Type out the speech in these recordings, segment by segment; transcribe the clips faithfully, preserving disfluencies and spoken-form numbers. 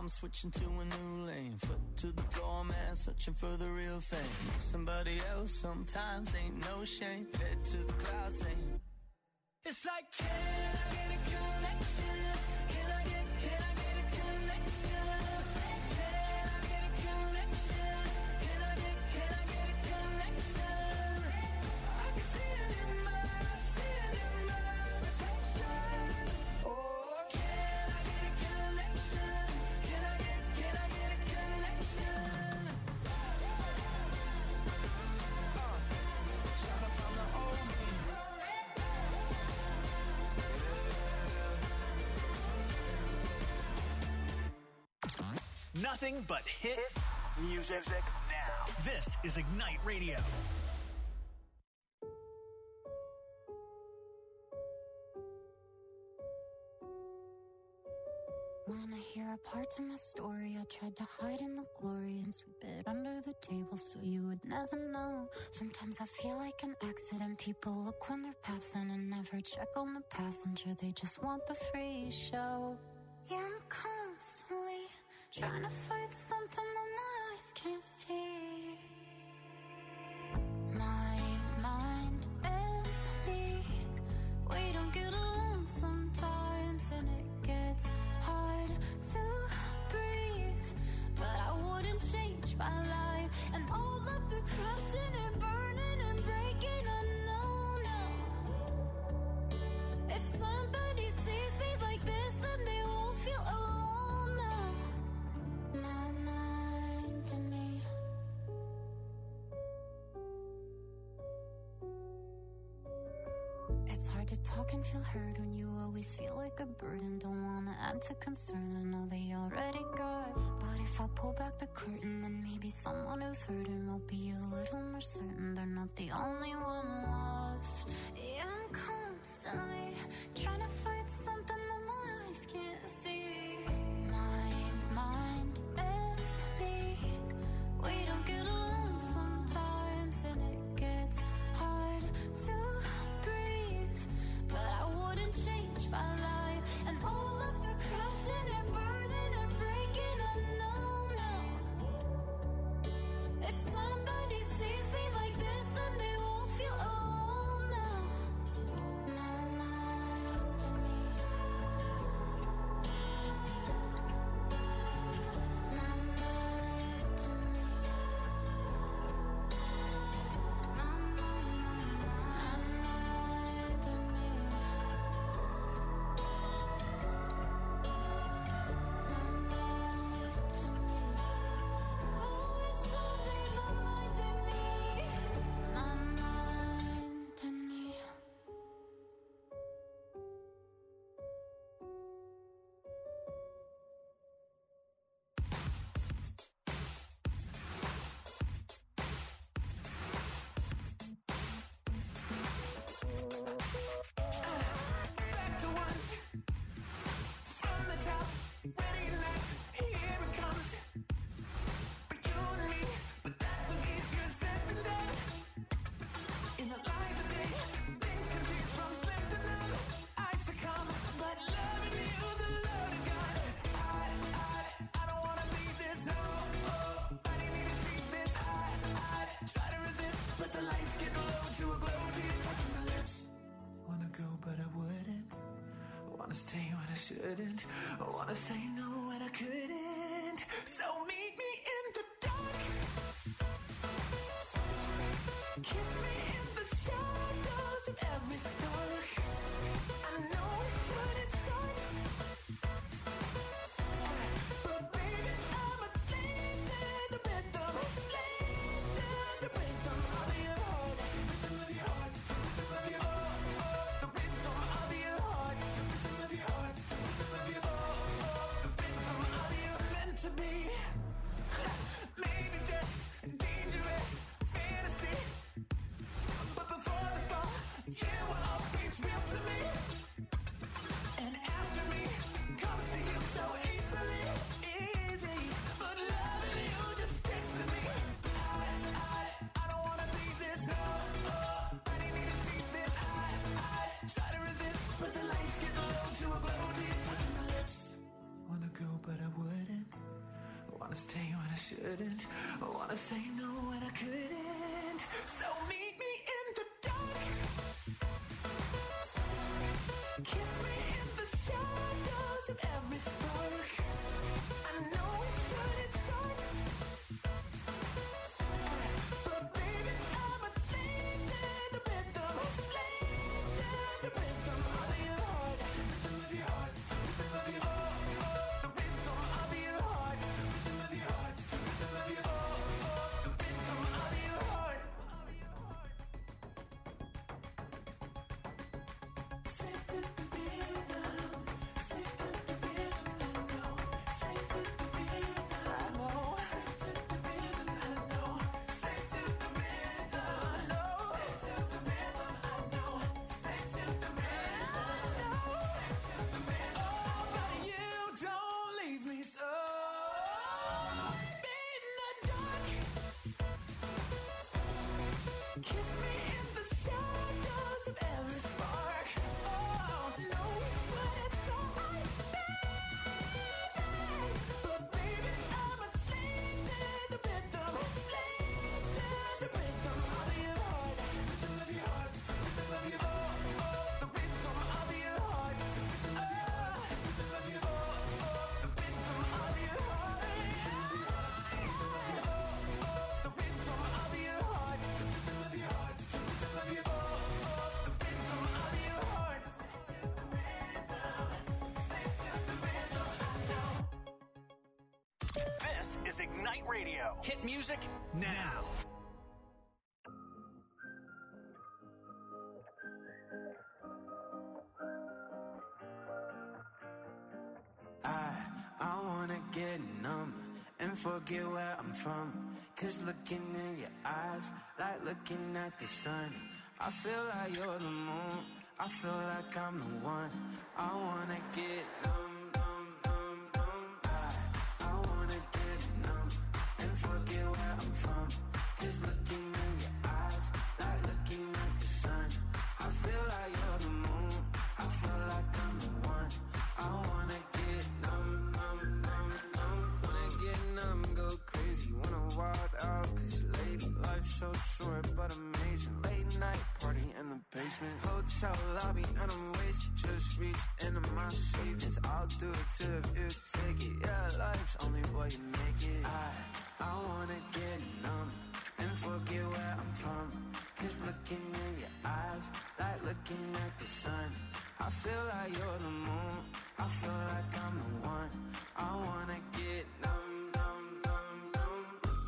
I'm switching to a new lane. Foot to the floor, man, searching for the real thing. Somebody else sometimes ain't no shame. Head to the clouds saying, it's like, can I get a connection? Can I get, can I get a connection? Can I get a connection? Can I get, can I get a connection? I can see it in my, see it in my reflection. Oh, can I get a connection? Can I get, can I get a connection? Uh, trying to find the old me. Nothing but hit music now. This is Ignite Radio. When I hear a part of my story, I tried to hide in the glory and sweep it under the table so you would never know. Sometimes I feel like an accident. People look when they're passing and never check on the passenger. They just want the free show. Yeah, I'm constantly trying to fight something that my eyes can't see. My mind and me, we don't get along sometimes, and it gets hard to breathe. But I wouldn't change my life, and all of the crashing and burning and breaking, I know now. If somebody sees me like this, then they won't feel alone now. My mind and me. It's hard to talk and feel heard when you always feel like a burden. Don't wanna add to concern, I know they already got. But if I pull back the curtain, then maybe someone who's hurting will be a little more certain they're not the only one lost. Yeah, I'm constantly trying to fight something that my eyes can't see. My mind and me, we don't get along sometimes, and it gets hard to breathe. But I wouldn't change my life, and all of the crashing and burning and breaking, I know now. If somebody sees me like this, then they won't feel alone now. My mind and me. My mind and me. My mind and me. Oh, it's only my mind and me. My mind and me. Back to once, from the top, ready and left, here it comes. For you and me, but that was easier said than done. In the light of day, things can change from slim to none. I succumb, but loving you's a loaded gun. I, I, I don't wanna leave this, no. Oh, I didn't even see this. I, I try to resist, but the lights get low to a glow till you're touching my lips. Wanna go, but I wouldn't. Wanna stay when I shouldn't. I wanna say no when I couldn't. So meet me in the dark. Kiss me in the shadows of every spark. I know we shouldn't start, but baby, I'm a slave to the rhythm. Slave to the rhythm of your heart. Rhythm of your heart. Rhythm of your heart. The rhythm of your heart. Rhythm of your heart. Rhythm of your heart. The rhythm of your meant to be. shouldn't. I wanna say no when I couldn't. So meet me in the dark. Kiss me in the shadows of every spark. I know we shouldn't start, but baby, I'm a slave to the rhythm. Slave to the rhythm of your heart. The rhythm of your heart. The rhythm of your heart. The rhythm of your heart. The rhythm of your heart. The rhythm of your heart. The rhythm of your heart. Slave to the rhythm. Slave to the rhythm. I know. Slave to the rhythm. I know. Slave to the rhythm. I know. Slave to the rhythm. I know. Slave to the rhythm. I know. Slave to the rhythm. I know. Slave to the rhythm. Oh, but you don't leave me so. In the dark. Kiss me in the shadows of every spark. Oh, no sweat, so I beg. But baby, I'm a slave to the rhythm. Slave to the rhythm of your heart. The rhythm of your heart. The rhythm of your heart. The rhythm of your heart. The rhythm of your heart. The rhythm of your heart. The rhythm of your heart. The rhythm of your heart. The rhythm of your heart. The rhythm of your heart. Slave to the rhythm. I know. This is Ignite Radio. Hit music now. I, I wanna get numb and forget where I'm from. Cause looking in your eyes, like looking at the sun. I feel like you're the moon, I feel like I'm the one. I wanna get numb, numb, numb, numb. I, I wanna get numb and forget where I'm from. Cause looking in your eyes, like looking at the sun. I feel like you're the moon, I feel like I'm the one. I wanna get numb, numb, numb, numb. Wanna get numb, go crazy, wanna wild out. Cause lady, life's so short but amazing. Late night party in the basement, hotel lobby and I'm wasted. Just reached into my savings, I'll do it too if you take it. Yeah, life's only what you make it. I, I wanna get numb and forget where I'm from. Cause looking in your eyes, like looking at the sun. I feel like you're the moon, I feel like I'm the one. I wanna get numb, numb, numb, numb.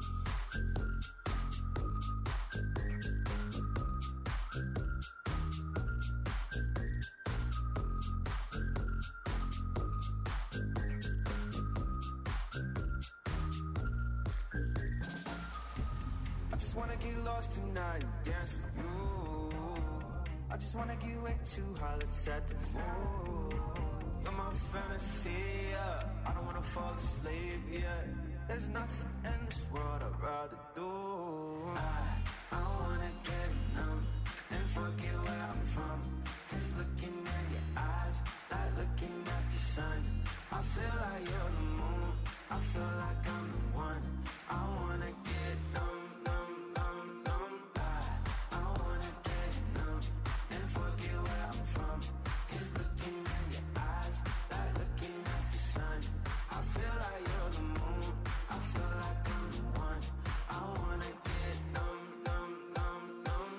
I just wanna get lost tonight and dance with you. I just wanna get way too high, let's set the mood. You're my fantasy, yeah. I don't wanna fall asleep, yeah. There's nothing in this world I'd rather do. I, I wanna get numb and forget where I'm from. Cause looking at your eyes, like looking at the sun. I feel like you're the moon, I feel like I'm the one. I wanna get numb, numb, numb, numb. I, I wanna get numb and forget where I'm from. Cause looking at your eyes, like looking at the sun. I feel like you're the moon, I feel like I'm the one. I wanna get numb, numb, numb, numb.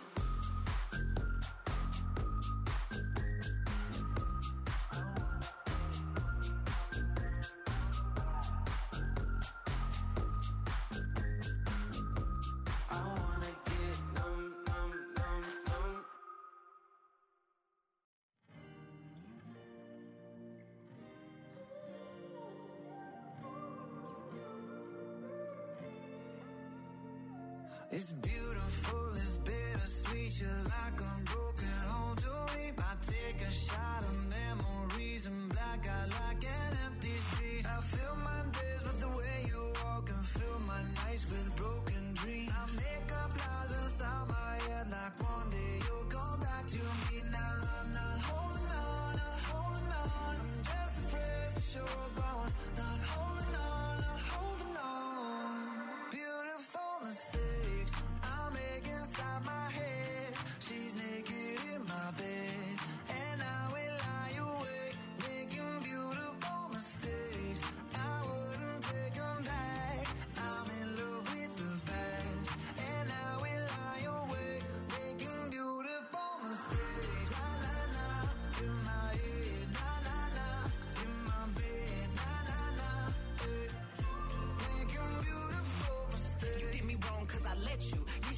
I wanna get numb, numb, numb, numb. It's beautiful, it's bittersweet. You're like a broken home to me. I take a shot of memories and black out like an empty street. I fill my days with the way you walk and fill my nights with broken dreams. I make up lies inside my head like one day you'll come back to me. Now I'm not holding on, not holding on. I'm just afraid to show up on. Not holding on, not holding on.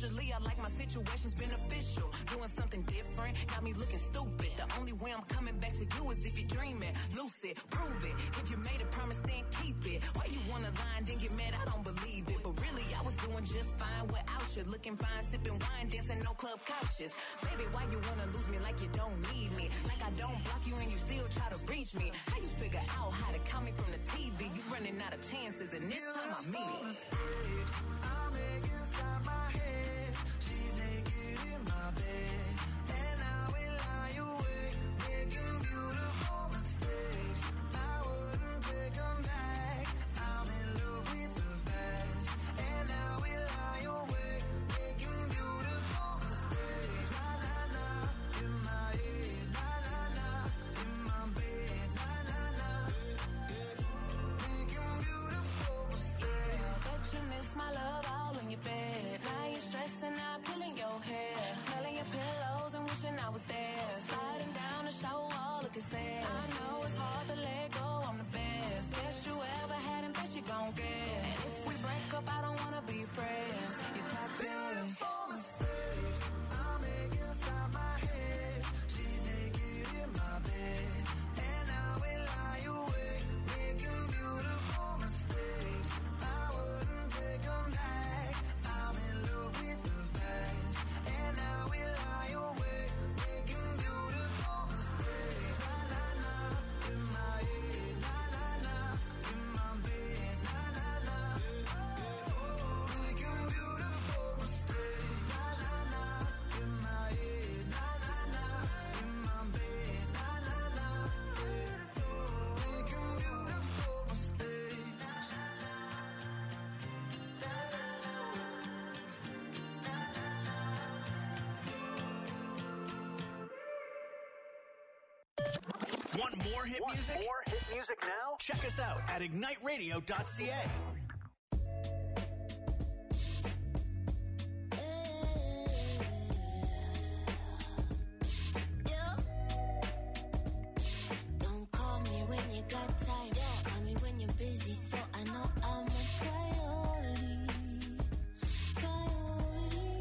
Usually I like my situations beneficial. Doing something different, got me looking stupid. The only way I'm coming back to you is if you're dreaming. Lucid, prove it. If you made a promise, then keep it. Why you wanna lie and then get mad? I don't believe it. But really, I was doing just fine without you. Looking fine, sipping wine, dancing no club couches. Baby, why you wanna lose me like you don't need me? Like I don't block you and you still try to reach me. How you figure out how to call me from the T V? You running out of chances and this time I mean it. I make inside my head. She's naked in my bed, and I will lie awake, making beautiful mistakes. I wouldn't take them back. I'm in love with the past, and I will lie awake, making beautiful mistakes. Na na na, in my head, na na na, in my bed, na na na, making beautiful mistakes. Bet you miss my love all in your bed. Now you're stressing out, pulling your hair, smelling your pillows and wishing I was there. Sliding down the shower wall, looking sad. I know it's hard to let go, I'm the best. Best you ever had and best you gon' get. And if we break up, I don't wanna be friends. You're toxic. Beautiful mistakes I make inside my head. She's naked in my bed, and I will lie awake, making beautiful mistakes. I wouldn't take them back. I'm in love with the past, and I will lie awake, making beautiful mistakes. Na na na, in my head, na na na, in my bed, na na na, making beautiful mistakes. Na na na, in my head, na na na, in my bed, na na na, making beautiful mistakes. Want more hit Want music? more hit music now? Check us out at ignite radio dot c a. Don't call me when you got time. Call me when you're busy, so I know I'm a priority. Priority.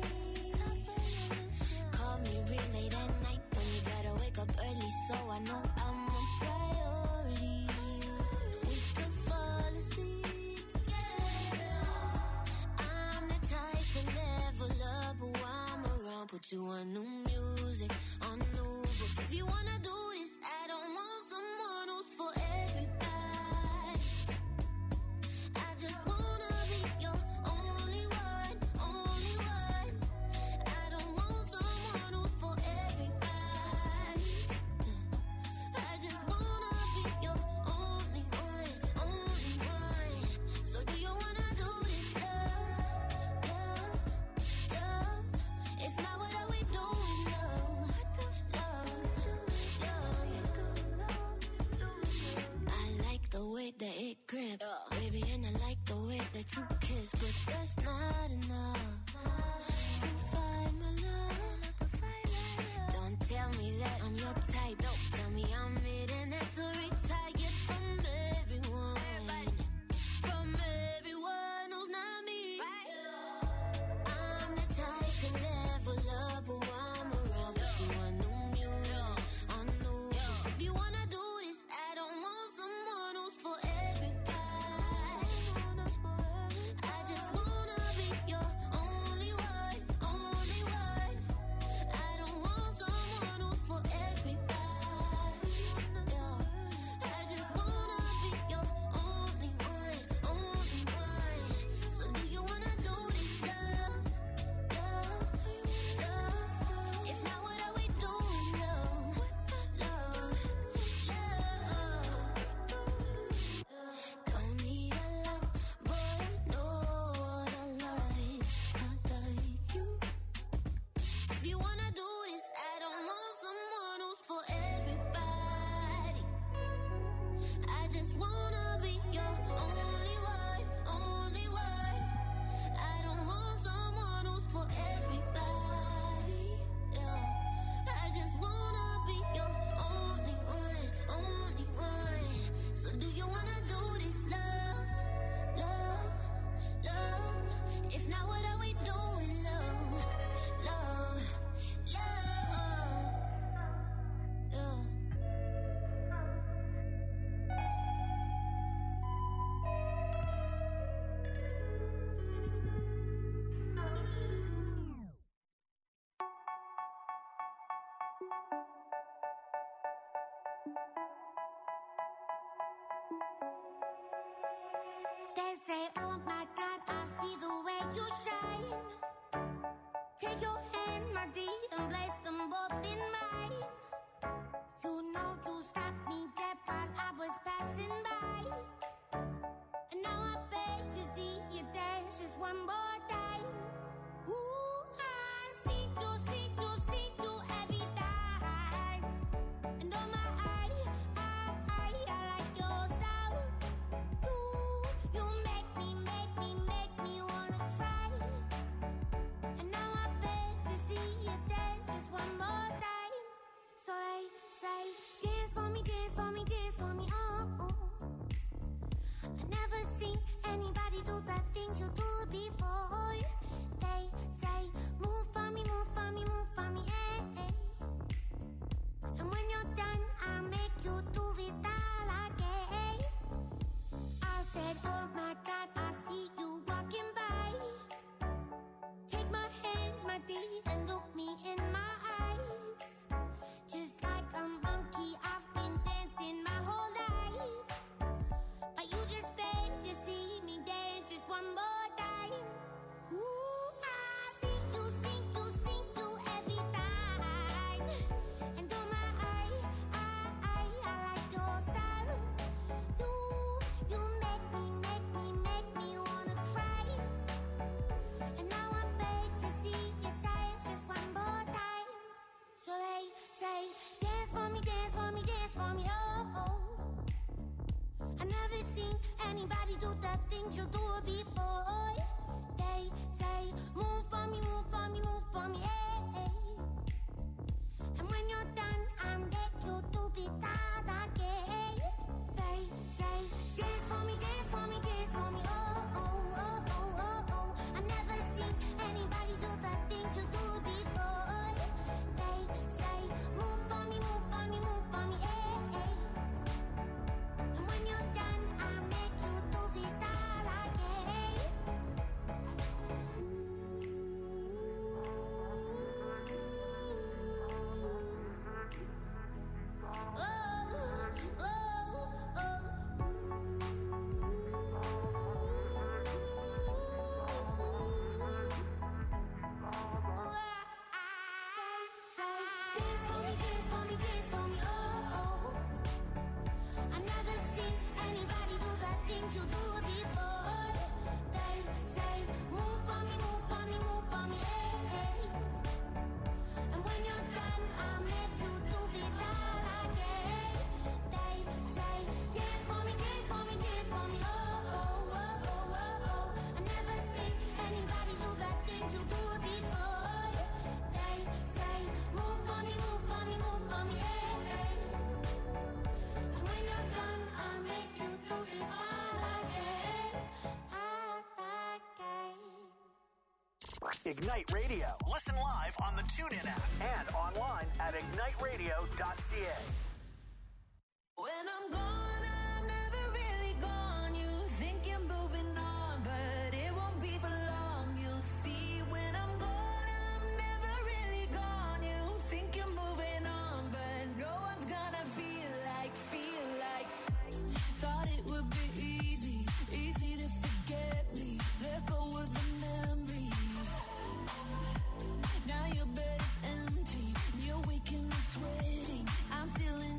Call me real late at night when you gotta wake up early, so I know I'm a priority. We could fall asleep together. I'm the type to level up while I'm around. Put you on new music, on new books. If you wanna do this, I don't want someone who's for everybody. I just wanna be your only one, only one. I don't want someone who's for everybody. I just wanna be your only one, only one. So do you wanna do this, love, love, love? If not, what are we doing you shine. Take your hand, my dear, and place them both in mine. You know you stopped me dead while I was passing by. And now I beg to see you dance just one more time. Ooh, I see you, see you, see you every time. And oh my, I, I, I, I like your style. You, you make me, make me, make me wanna try. And now I beg to see you dance just one more time. So they say, dance for me, dance for me, dance for me, oh, oh. I never seen anybody do the things you do before. They say, move for me, move for me, move for me, eh, eh. And when you're done, I'll make you do it all again. I said, oh my God, I see you walking by. Take my hands, my dear, and look me in my eyes. Just like a monkey, I've been dancing my whole life. But you just beg to see me dance just one more time. Ooh, I see you, see you, see you every time. And oh my, I, I, I, I like your style. You, you make me, make me, make me wanna cry. And now I beg to see you dance just one more time. So they say, dance for me, dance for me, dance for me, oh, oh. I never seen anybody do the things you do before. They say, move for me, move for me, move for me, eh, eh. And when you're done, I'll make you do it all again. They say, dance for me, dance for me, dance for me, oh, oh, oh, oh, oh, oh. I never seen anybody do the things you do before. They say, move for me, move for me, move for me, eh, eh. And when you're done, I'll make you do it all again. Oh, oh, dance for me, dance for me, dance for me, oh, oh. I never seen anybody do the things you do before. They say, move for me, move for me, move for me, eh, eh. And when you're done, I'll make you do it all again. They say, dance for me, dance for me, dance for me, oh, oh, oh, oh, oh, oh. I never seen anybody do the things you do before. They say, move for me, move for me, move for me, eh, eh. And when you're done, I'll make you do it all again, all again. Ignite Radio. Listen live on the TuneIn app and online at ignite radio dot c a. When I'm gone, I'm never really gone. You think you're moving on, but it won't be for long. You'll see when I'm gone, I'm never really gone. You think you're moving on, but no one's gonna feel like, feel like. Thought it would be easy, easy to forget me. Let go of the memories. Now your bed is empty, and you're waking up sweating. I'm still in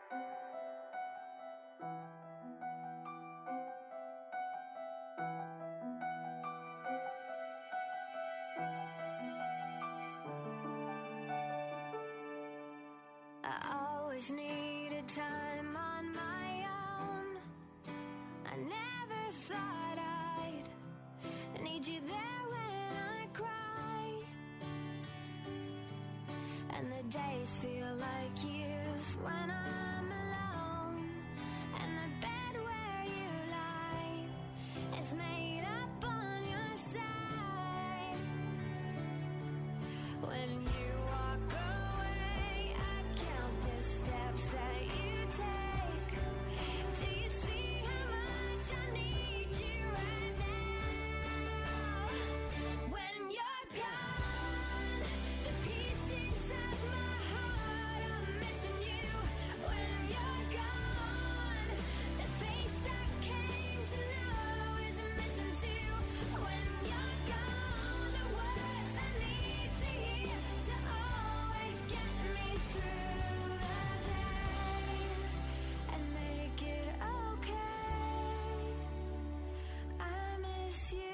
I always needed time on my own. I never thought I'd need you there when I cry. And the days feel like years when I'm alone. And the bed where you lie is made up on your side. When you walk away, I count the steps that you take. Do you see how much I need you right now? When you're gone, the pieces of my heart are missing you. When you're gone, the face I came to know is missing too. When you're gone, the words I need to hear to always get me through the day and make it okay. I miss you.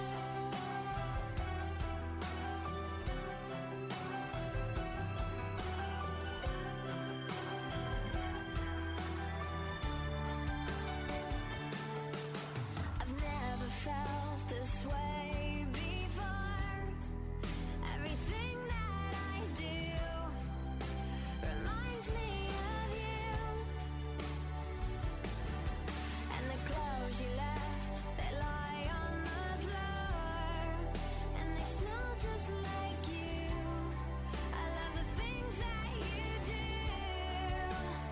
I've never felt this way before. Everything that I do reminds me of you. And the clothes you left, they lie on the floor. And they smell just like you. I love the things that you do.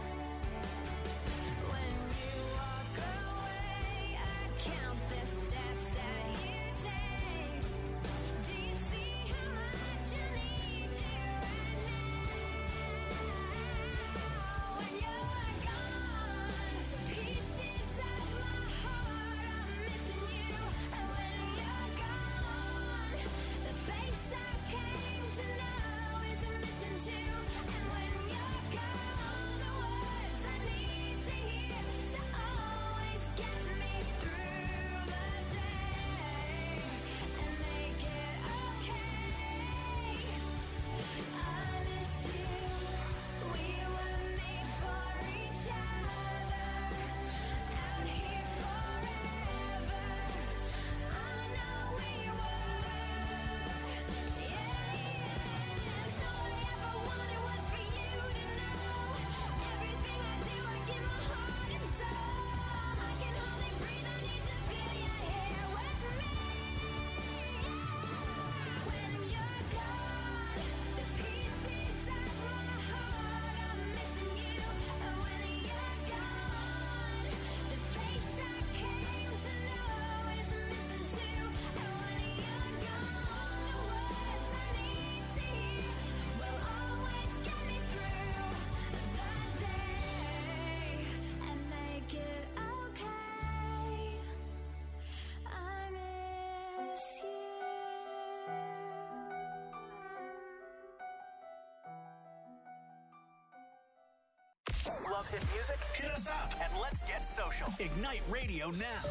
When you walk away, I count the steps that you take. Do you see how much I need you right now? When you're gone, the pieces of my heart are missing you. And when you're gone, the face I came to know is missing too. And when you're gone, the words I need to hear to always get me through the day and make it okay. I miss you. We were made for each other. Out here forever. I know we were. Yeah, yeah. And all I ever wanted was for you to know. Everything I do, I give my heart and soul. I can hardly breathe. I need to feel your hair with me. When you're gone, the pieces of my heart are missing you. And when you're gone, the face I came to know is missing too. And when you're gone, the words I need to hear will always get me through the day and make it okay. I miss you. Love hit music? Hit us up and let's get social. Ignite Radio now.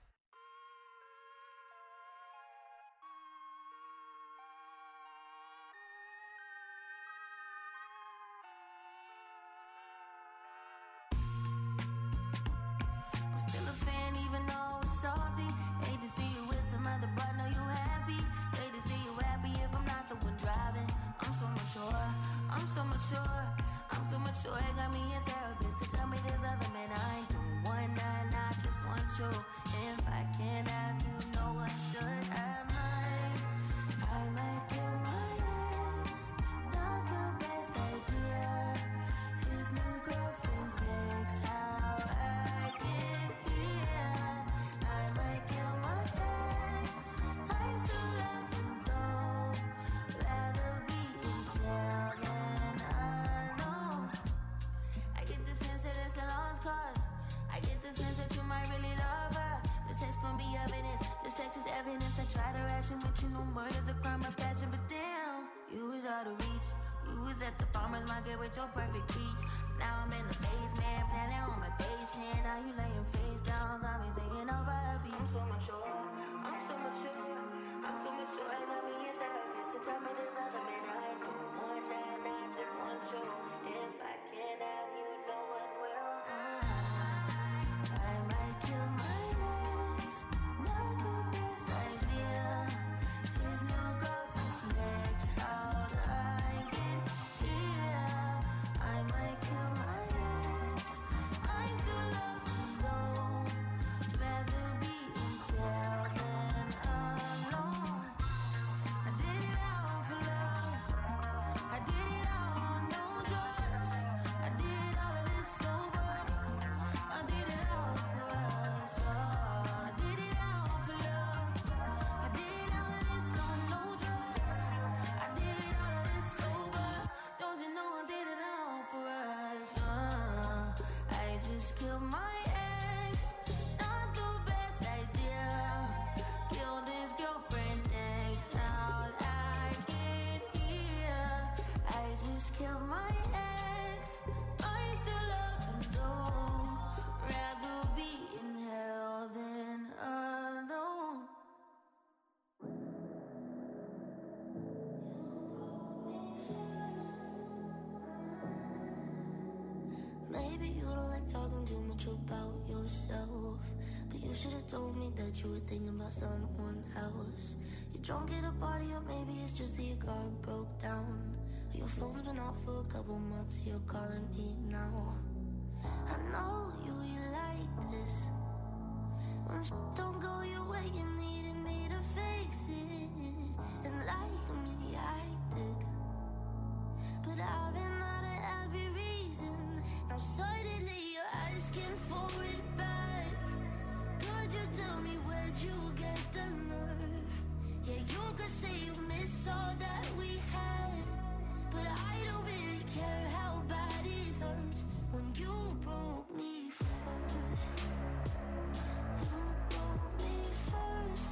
I'm still a fan even though it's salty. Hate to see you with some other, but know you happy. Hate to see you happy if I'm not the one driving. I'm so mature, I'm so mature, I'm so mature. It got me a therapist to tell me there's other men I ain't doing one night, I just want you. If I can't have you, no one should have mine. I might kill my ex, not the best idea. His new girlfriend's next, how I get here. I might kill my ex, I still love him though. Rather be in jail than alone. I get the sense that it's a lost cause. I get the sense that you might really love her. This text gon' be evidence. This text is evidence. I try to ration, but you know murder's a crime of passion. But damn, you was out of reach. You was at the farmer's market with your perfect peach. Now I'm in the basement. now you laying face down, got me singing over a beat. I'm so mature, I'm so mature, I'm so mature. I got me a therapist to tell me there's other men I know more than I just want you. If I can't have you, no one will. I might kill my ex, not the best idea. His new girlfriend's next, how'd I get here? I might kill my ex, I still love him though. Rather be in jail than alone. I did it all for love, I did it all on no drugs. I did all of this sober, I did it all for us. Oh, I did it all for love, I did all of this on no drugs. I did all of this sober, don't you know I did it all for us. Uh, I just killed my ex, not the best idea. Killed his girlfriend next, how'd I get here? I just killed my ex, I still love him though. Rather be in hell than alone. Maybe you don't like talking too much about yourself, but you should have told me that you were thinking about someone else. You're drunk at a party, or maybe it's just that your car broke down. Or your phone's been off for a couple months, you're calling me now. I know you, you like this. When shit don't go your way, you needed me to fix it. And like me, I did. But I've been out of every reason. Now suddenly you're asking for it back. Could you tell me where'd you get the nerve? Yeah, you could say you miss all that we had, but I don't really care how bad it hurts when you broke me first. You broke me first.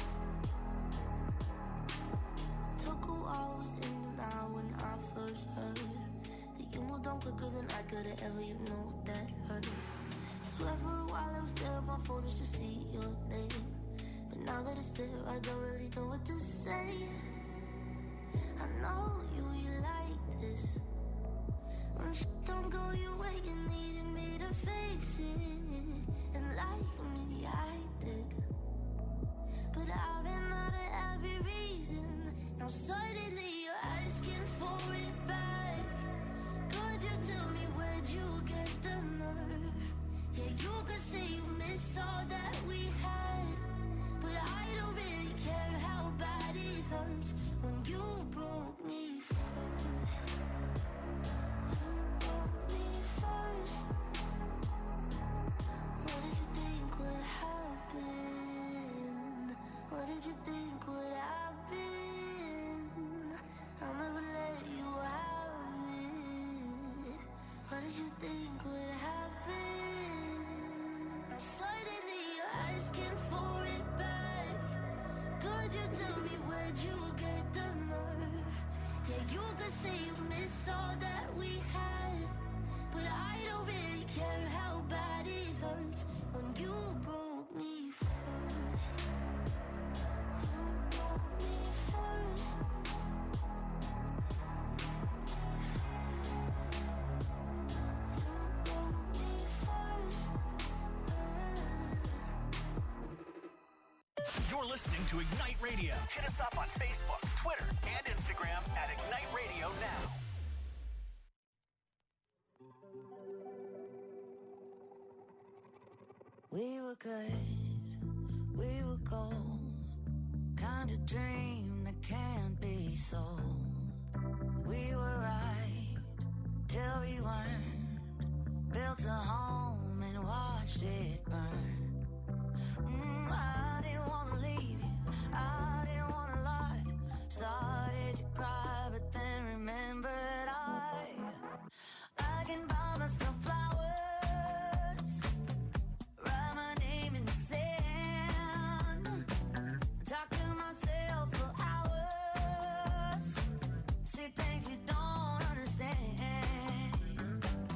Took a while, was in denial when I first heard that you moved on quicker than I could've ever, you know that hurt. Swear for a while I was there on my phone just to see your name, but now that it's there, I don't really know what to say. I know you, you like this. When shit don't go your way, you needed me to fix it. And like me, I did. But I've been out of every reason. Now suddenly you're asking for it back. Could you tell me where'd you get the nerve? Yeah, you could say you miss all that we had, but I don't really care how bad it hurts when you broke me first. You broke me first. What did you think would happen? What did you think would happen? I'll never let you have it. What did you think would happen? Now suddenly you're asking for it back. Could you tell me where'd you get the nerve? Yeah, you could say you miss all that we had, but I don't really care how bad it hurts when you broke me first. You broke me first. You broke me first. You're listening to Ignite Radio. Hit us up on Facebook, Twitter, and Instagram at Ignite Radio Now. We were good, we were gold. Kind of dream that can't be sold. We were right till we weren't. Built a home and watched it burn. Mm, I didn't wanna leave you, I didn't wanna lie. Started to cry, but then remembered I I can buy myself flowers, write my name in the sand, talk to myself for hours, see things you don't understand.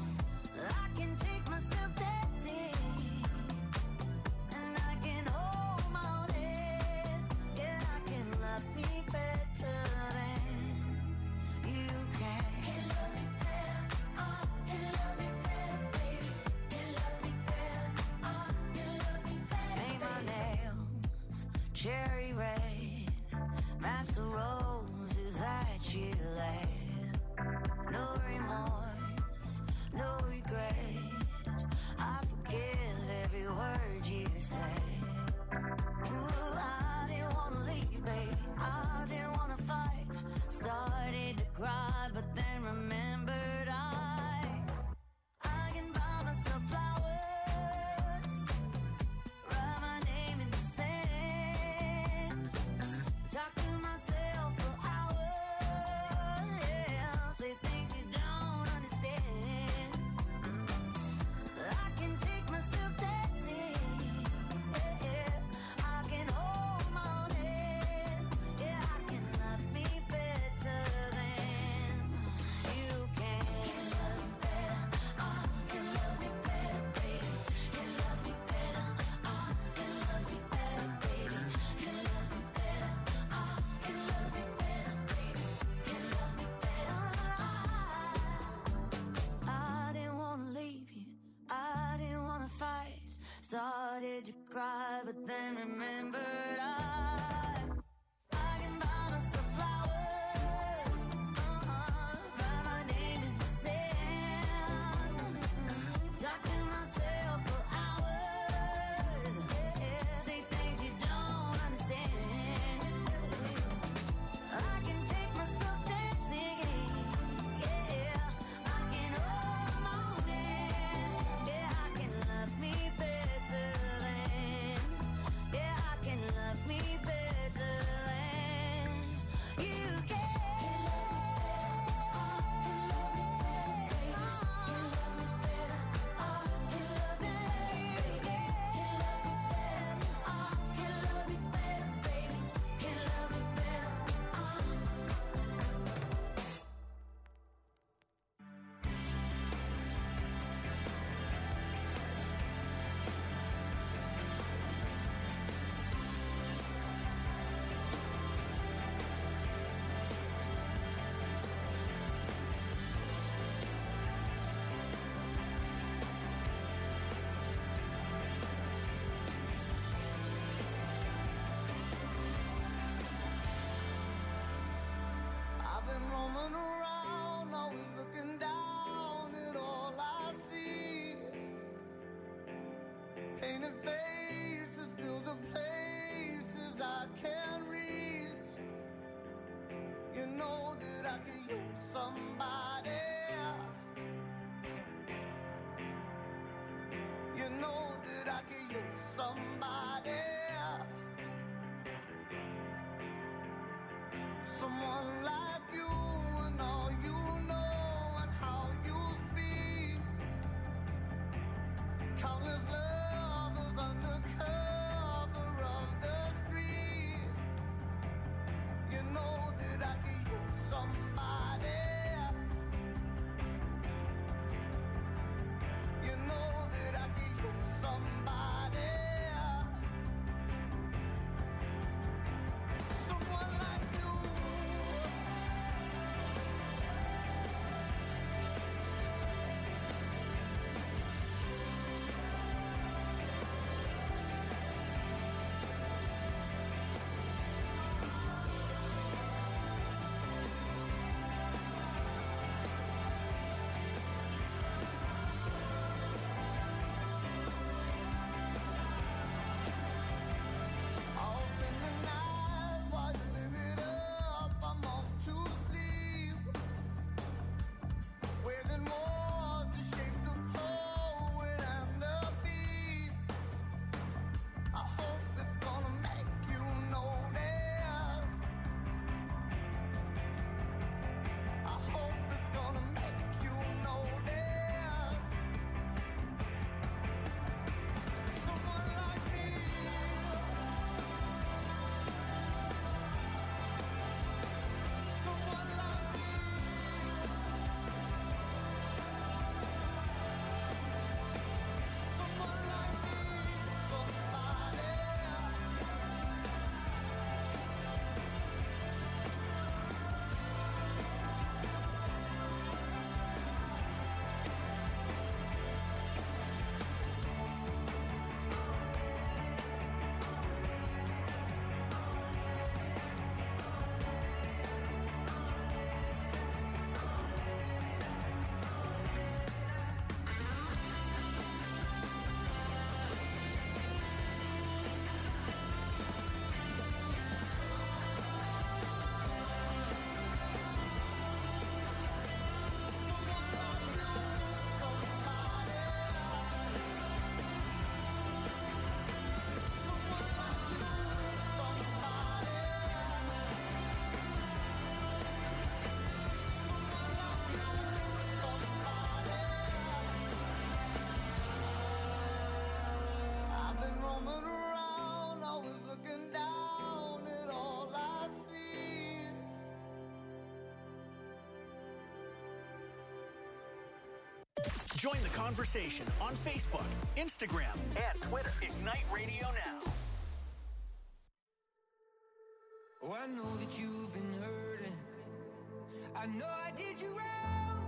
but then remembered I I can buy myself flowers, uh-uh, write my name in the sand, talk to myself for hours, yeah, say things you don't understand. I can take myself dancing, yeah, I can hold my own hand, yeah, I can love me better than, yeah, I can love me better than you can. I've been roaming around, always looking down at all I see. Painted faces fill the places I can't reach. You know that I could use somebody. You know that I could use somebody. Someone like you and all you know and how you speak. Countless lovers under cover of the street. You know that I could use somebody. You know that I could use somebody. Someone like you. I'll spend the night while you live it up. I'm off to sleep. Waging war to shape the poet and the beat. I hope it's gonna make you notice. I hope it's gonna make you notice. Someone like me. Someone like me. Someone like me. Somebody. I've been roaming around, always looking down at all I see. Join the conversation on Facebook, Instagram, and Twitter. Ignite Radio Now. Oh, I know that you've been hurting. I know I did you wrong.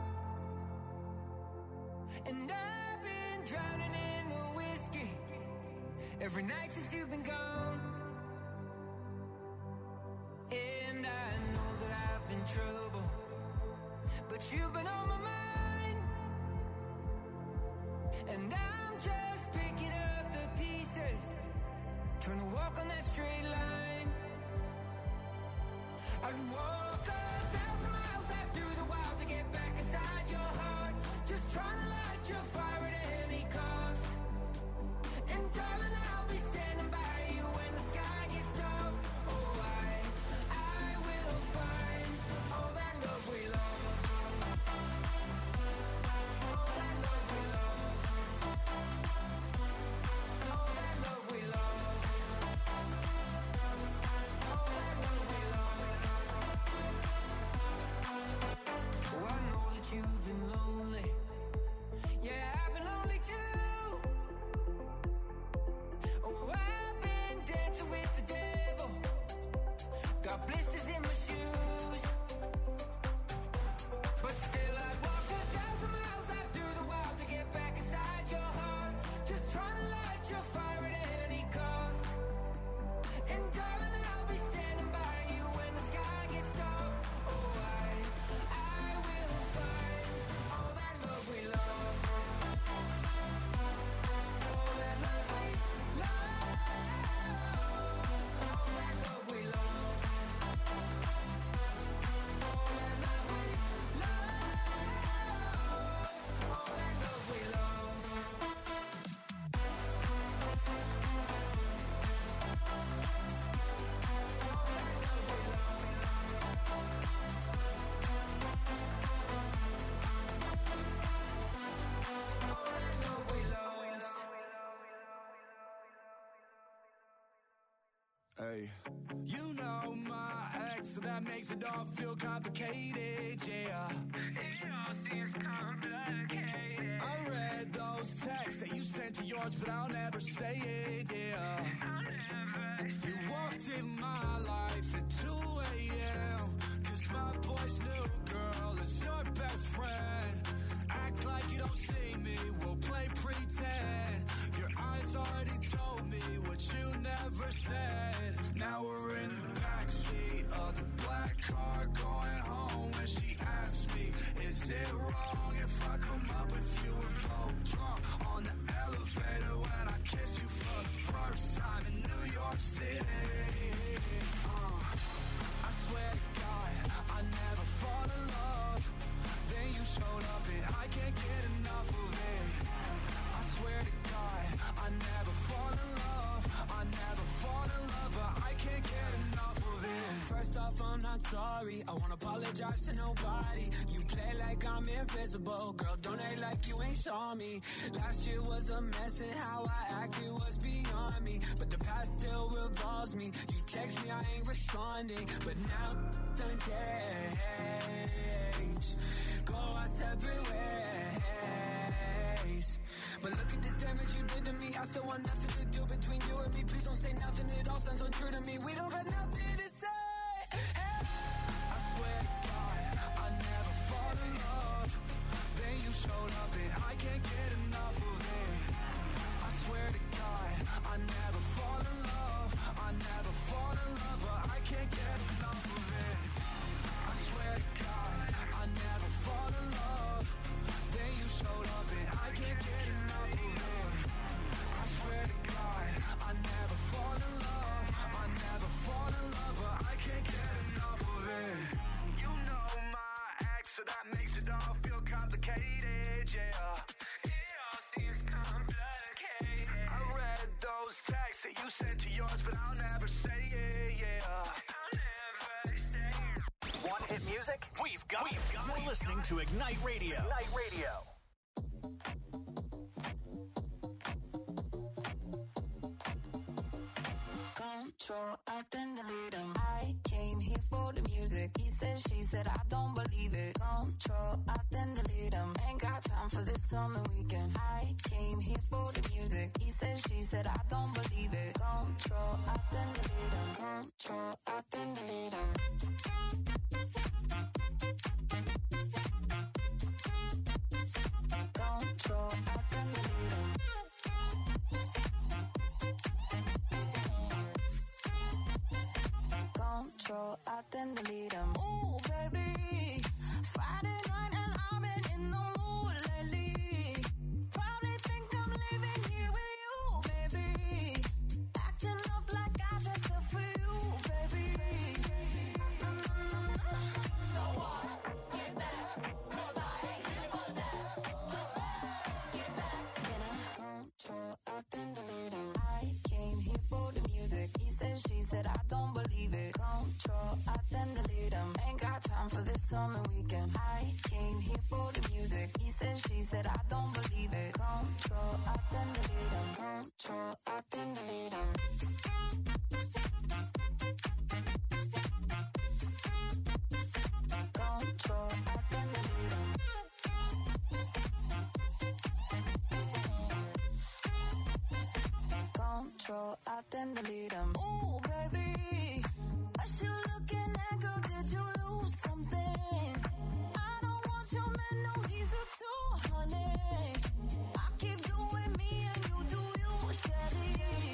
And I've been drowning in the whiskey every night since you've been gone. And I know that I've been trouble, but you've been on my mind. And I'm just picking up the pieces, trying to walk on that straight line. I'd walk a thousand miles out through the wild to get back inside your heart, just trying to light your fire at any cost. And darling, I'll be standing by you when the sky gets dark. Oh, I, I will find all that love we lost. All that love we lost. All that love we lost. All that love we lost. Oh, I know that you've been lonely. Yeah, I've been lonely too. Oh, I've been dancing with the devil, got blisters in my shoes, but still I'd walk a thousand miles out through the wild to get back inside your heart, just trying to light your fire at any cost. And darling, I'll be standing by you when the sky gets dark. Oh, I, I will find all that love we lost. All that love we lost. All that love we lost. All that love we lost. All that love we lost. All that love we lost. Hey, you know my ex, so that makes it all feel complicated, yeah. It all seems complicated. I read those texts that you sent to yours, but I'll never say it, yeah. I'll never say You walked in my life at two a.m. Cause my boy's new girl is your best friend. Act like you don't see me, we'll play pretend. Your eyes already told me what you never said. Now we're in the backseat of the black car going home. And she asked me, is it wrong if I come up with you? We're both drunk on the elevator when I kiss you for the first time in New York City. Uh, I swear to God, I never fall in love. Then you showed up and I can't get enough of it. I swear to God, I never fall in love. I never fall in love, but I can't get enough of it. First off, I'm not sorry. I won't apologize to nobody. You play like I'm invisible. Girl, don't act like you ain't saw me. Last year was a mess and how I acted was beyond me. But the past still revolves me. You text me, I ain't responding. But now done change. Go our separate ways. But look at this damage you did to me. I still want nothing to do between you and me. Please don't say nothing, it all sounds untrue to me. We don't got nothing to say. Hey. I swear to God, I never fall in love. Then you showed up and I can't get enough of it. I swear to God, I never fall in love. I never fall in love, but I can't get enough of it. I swear to God, I never fall in love. Then you showed up and I can't get enough of it. I swear to God, I never fall in love. I never fall in love, but I can't get enough of it. You know my ex, so that makes it all feel complicated, yeah. It all seems complicated. I read those texts that you sent to yours, but I'll never say it, yeah. I'll never say Want hit music? We've got it. You're listening to Ignite Radio. Ignite Radio. Control, I then delete him. I came here for the music. He said, she said, I don't believe it. Control, I then delete him. Ain't got time for this on the weekend. I came here for the music. He said, she said, I don't believe it. Control, I then delete him. Control, I then delete him. Control, I then delete him. said I don't believe it. Control, I then delete him. Ain't got time for this on the weekend. I came here for the music. He said, she said I don't believe it. Control, I then delete him. Control, I then delete him. Control, I then delete him. Control, I then delete him. Ooh, baby, what you looking at, girl? Did you lose something? I don't want your man, no, he's a two hundred. I keep doing me and you do you, Shelly.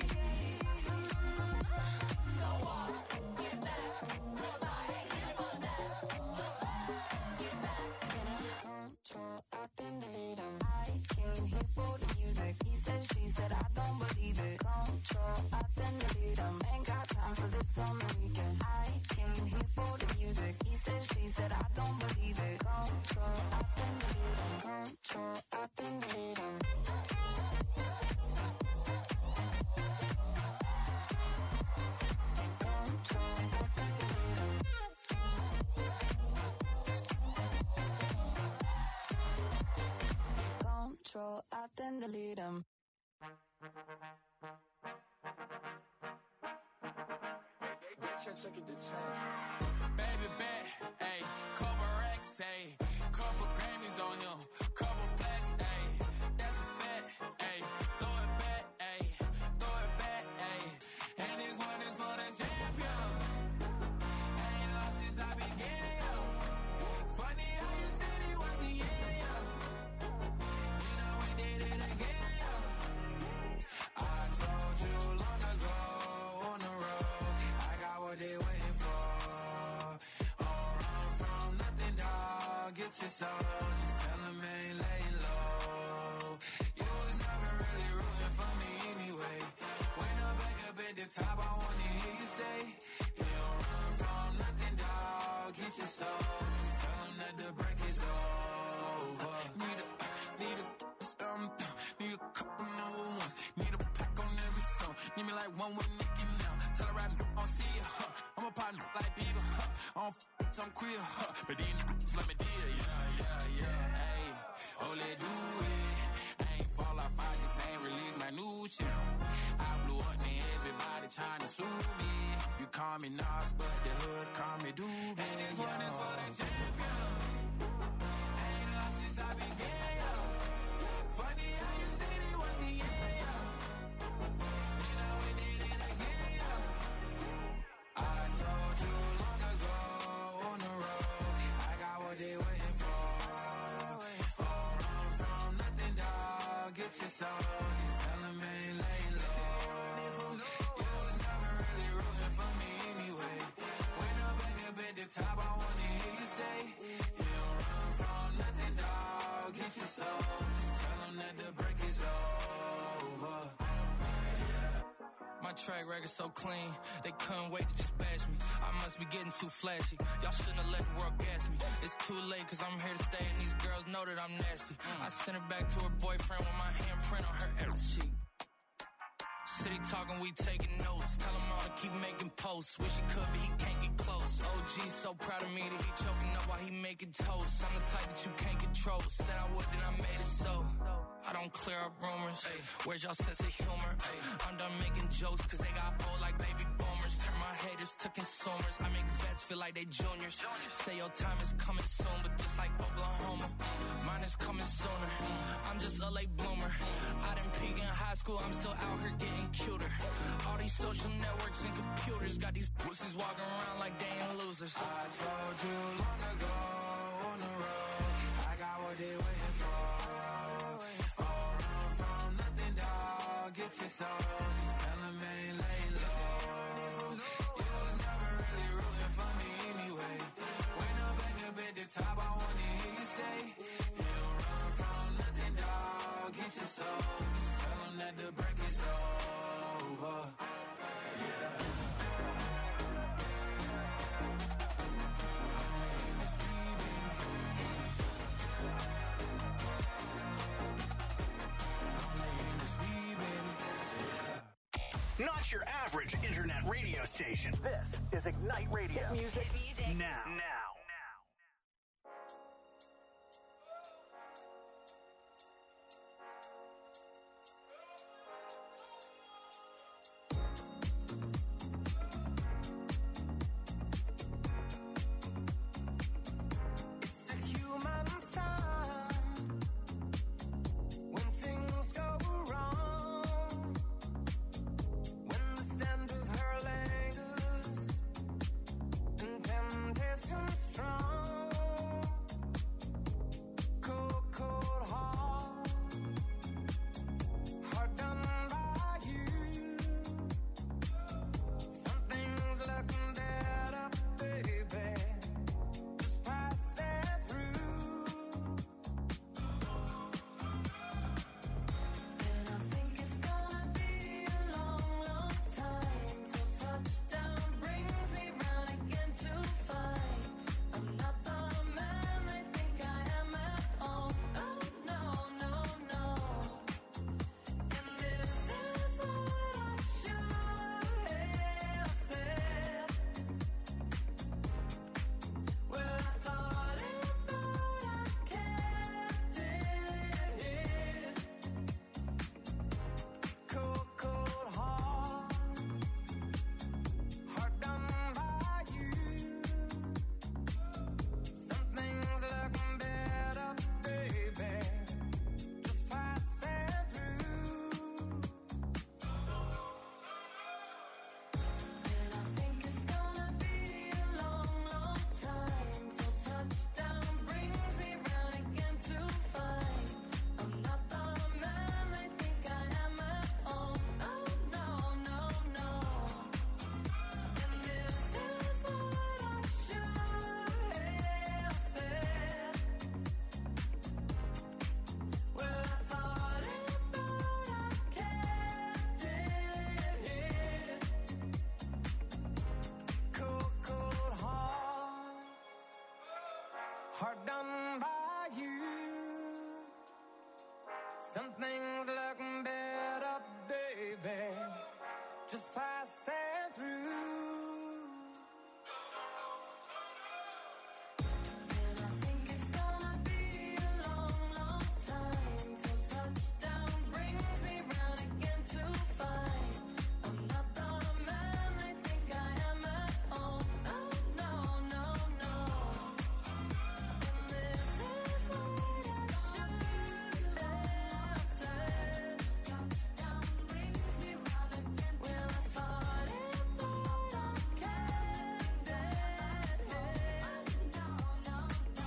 So what? Get back, 'cause I ain't here for that. Just get back. Control, I then delete him. I came here for the music. He said, she said, I don't believe it. Control, I then delete him. Ain't got time for this on the weekend. I came here for the music. He said, she said, I don't believe it. Control, I then delete him. Control, I then delete him. Control, I then delete him. Control, I then delete him. Baby bet, ayy, couple racks, ayy, couple Grammys on him, couple blacks, ayy, that's a fact, ayy, throw it back, ayy, throw it back, ayy, and this one is for the champion. Ain't lost since I began, yo. Funny how you said it was the end, yo. You know we did it again, yo. I told you long ago on the road, I got what they waiting for. Don't run from nothing, dog. Get your soul. Just tell them ain't laying low. You was never really rooting for me anyway. When I'm back up at the top, I wanna hear you say, you don't run from nothing, dog. Get your soul. Just tell them that the break is over. Need a, need a, um, need a couple number ones. Need a pack on every song. Need me like one with Nicki now. Tell her I don't see it, huh? I'm a partner like Bieber, huh? I don't f***, I'm queer, huh? But these n***s let me deal, yeah, yeah, yeah. Ayy, oh, let do it. I ain't fall off, I just ain't release my new shit. I blew up, and everybody trying to sue me. You call me Nas, but the hood call me Doobie. And this one is for the champion. Ain't lost since I began, yo. Funny how you said it was the end, yo. You know we did it again, yo. I told you long ago on the road, I got what they waiting for. Don't run from nothing, dog. Get your soul. Just tell them ain't laying low. You was never really rooting for me anyway. When I'm back up at the top, I wanna hear you say, you don't run from nothing, dog. Get your soul. Just tell them that the break is over. My track record so clean, they couldn't wait to just bash me. I must be getting too flashy. Y'all shouldn't have let the world gas me. It's too late cause I'm here to stay and these girls know that I'm nasty. I sent her back to her boyfriend with my handprint on her every cheek. City talking, we taking notes. Tell him all to keep making posts. Wish he could, but he can't get close. O G so proud of me that he choking up while he making toast. I'm the type that you can't control. Said I would, then I made it so. I don't clear up rumors. Where's y'all sense of humor? I'm done making jokes cause they got old like baby boomers. Turn my haters to consumers. I make vets feel like they juniors. Say your time is coming soon, but just like Oklahoma, mine is coming sooner. I'm just a late bloomer. I didn't peak in high school, I'm still out here getting cuter. All these social networks and computers got these pussies walking around like they ain't losers. I told you long ago on the road, I got what they waiting for. Don't run from nothing, dog. Get your soul. Just tell them ain't laying low. You was never really rooting for me anyway. When I'm back up at the top, I wanna hear you say, you don't run from nothing, dog. Get your soul. Just tell them that the break is over. Yeah. Not your average internet radio station. This is Ignite Radio. Hit music, music. now. Now. Hard done by you. Some things look better, baby, just passing through. And I think it's gonna be a long, long time till touchdown brings me round again to find I'm not the man I think I am at home. No, no, no, no. And this is what I should have said. Touchdown brings me round again. Well, I thought it, but I can't dead it. No, no, no.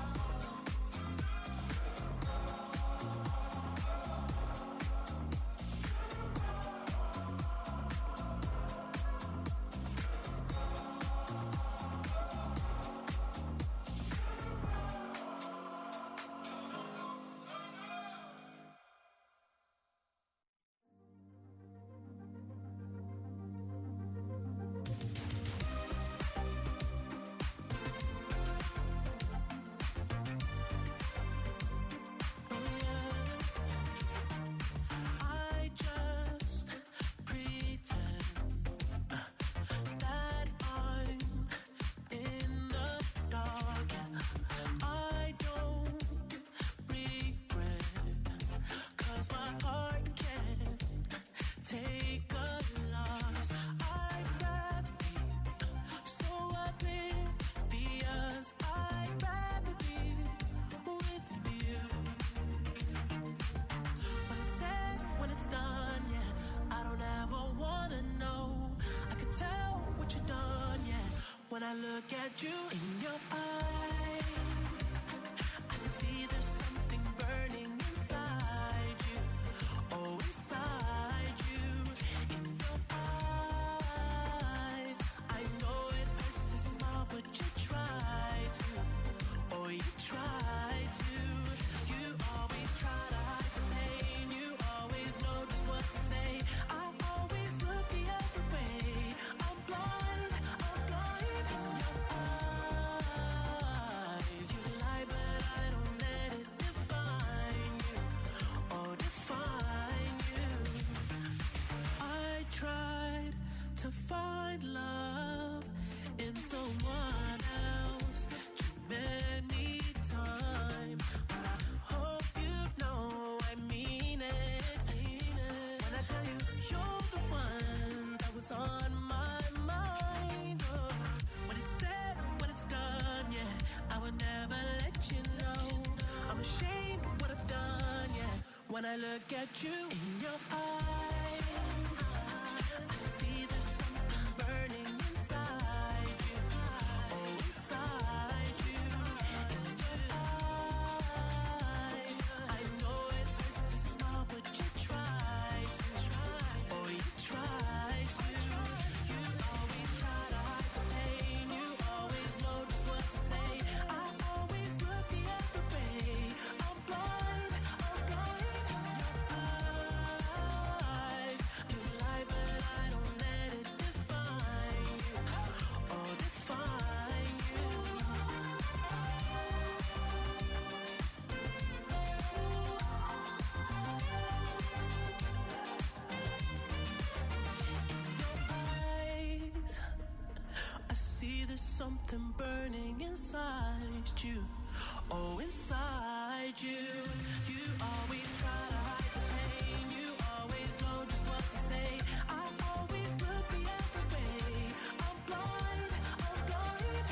I just pretend that I'm in the dark. I don't regret, 'cause my heart can't take a loss. I'd rather be so oblivious. I'd rather be with you. When it's said, when it's done, yeah, I don't ever wanna know. I can tell what you've done, yeah. When I look at you in your eyes, I see there's something burning inside you. Oh, inside you, in your eyes. I know it hurts to smile, but you try to. Oh, you try to. You always try to hide the pain. You always know just what to say. I always look the other way. I'm blind, I'm blind in your eyes. find love in someone else too many times. But I hope you know I mean it. When I tell you you're the one that was on my mind. Oh, when it's said, when it's done, yeah, I would never let you know. I'm ashamed of what I've done, yeah. When I look at you in your eyes, I see there's something burning inside you. Oh, inside you. In your eyes, I know it hurts to smile, but you try to. Oh, you try to. You always try to hide the pain. You always know just what to say. I always look the other way. I'm blind, I'm blind. Eyes, you lie, but I don't let it define you. Oh, define you. Eyes, I see there's something burning inside you. Oh, inside you. You always try to hide the pain. You always know just what to say. I always look the other way. I'm blind, I'm blind.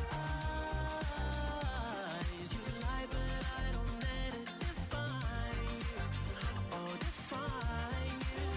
Eyes, you lie, but I don't let it define you. Oh, define you.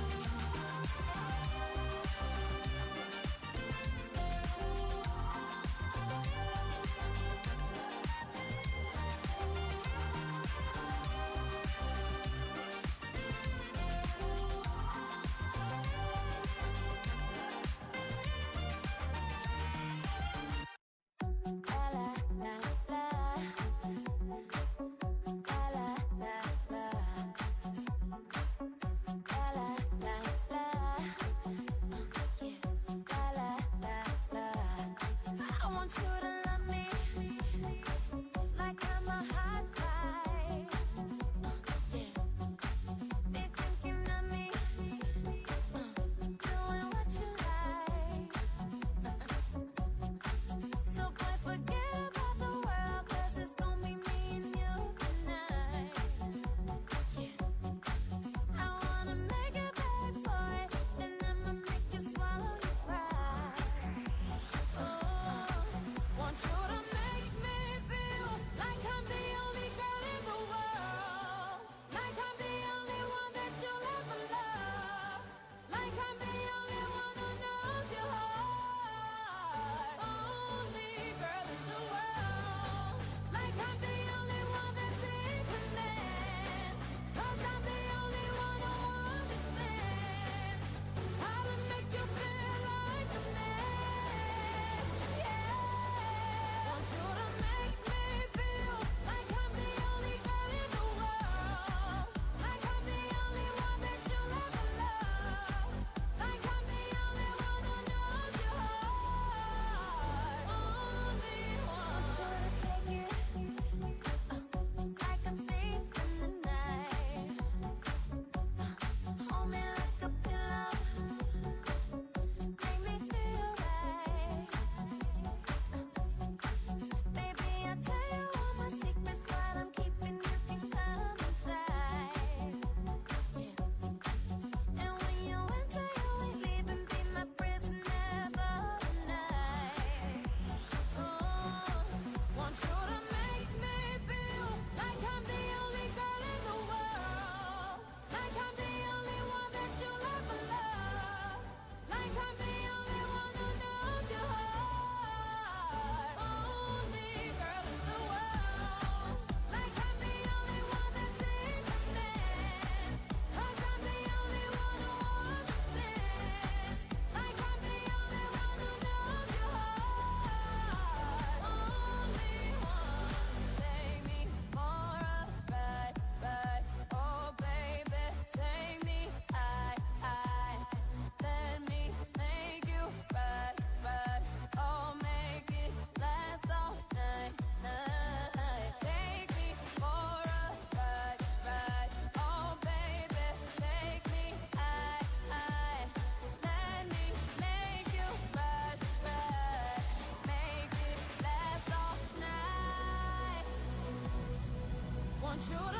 true.